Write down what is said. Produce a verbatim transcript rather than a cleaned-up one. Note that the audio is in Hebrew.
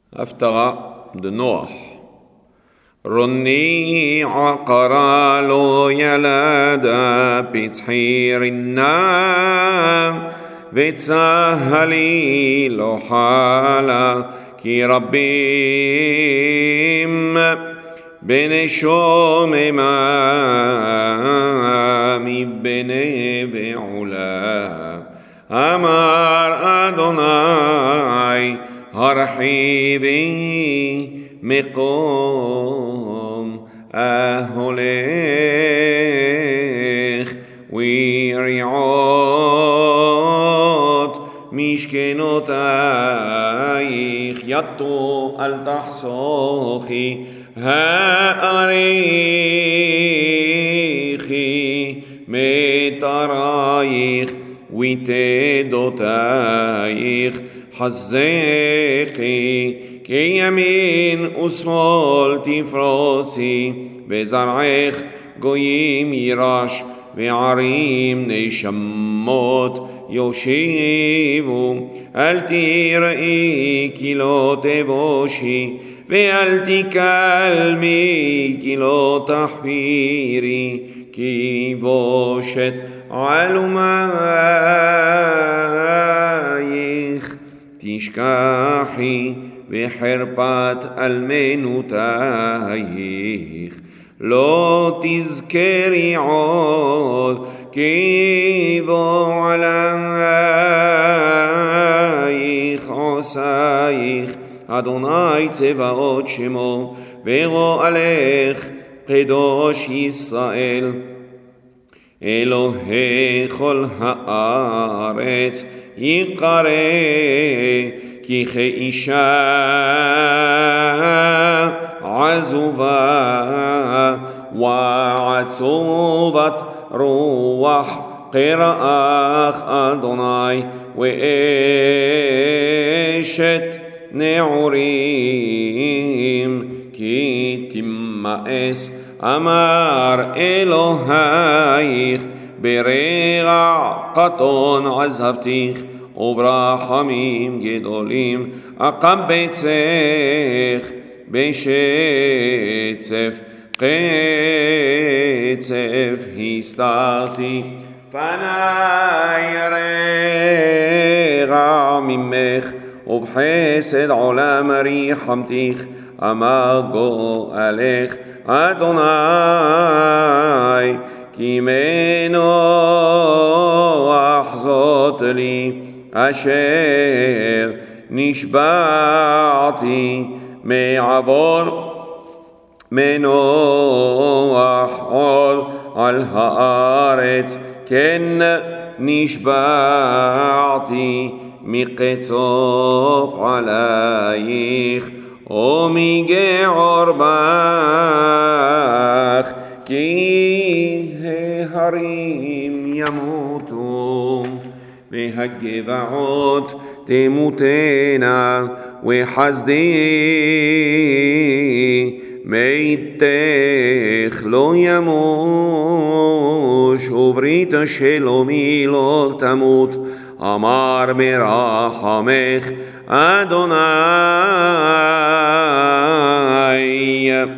הפטרה de נוח. רוני עקרה לא ילדה פצחי רינה וצהלי לא חלה כי רבים בני שוממה מבני ועולה אמר אדוני הרחיבי מקום ההולך ויריעות משכנותייך יתו אל תחסוכי האריכי מטרייך ותדותייך חזקי כי ימין ושמאל תפרוצי בזרעך גויים יירש וערים נשמות יושיבו אל תראי כי לא תבושי ואל תקלמי כי לא תחפירי כי בושת עלומייך תשכחי וחרפת אלמנותייך לא תזכרי עוד כי בוא עלייך עושייך אדוני צבאות שמו וגואלך קדוש ישראל אלוהי כל הארץ יקרא כי כאישה עזובה ועצובת רוח קראך אדוני ואשת נעורים כי תמאס אמר אלוהיך ברגע קטון עזבתיך וברחמים גדולים אקבצך בשצף קצף הסתרתי פני רגע ממך ובחסד עולם ריחמתיך אמר גואלך אדוני כי מנוח זאת לי אשר נשבעתי מעבור מנוח עוד על הארץ כן נשבעתי מקצוף עלייך ומגעור בך כי ההרים ימותו והגבעות תמותנה וחסדי מיתך לא ימוש וברית שלומי לא תמות אמר מרחמך אדוני